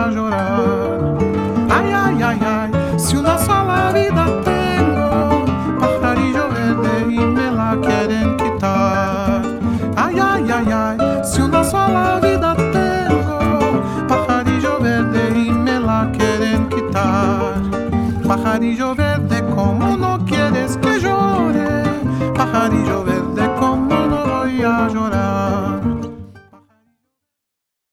a llorar. Ay, ay, ay, ay, si una sola vida tengo, pajarillo verde y me la quieren quitar. Ay, ay, ay, ay, si una sola vida tengo, pajarillo verde y me la quieren quitar. Pajarillo verde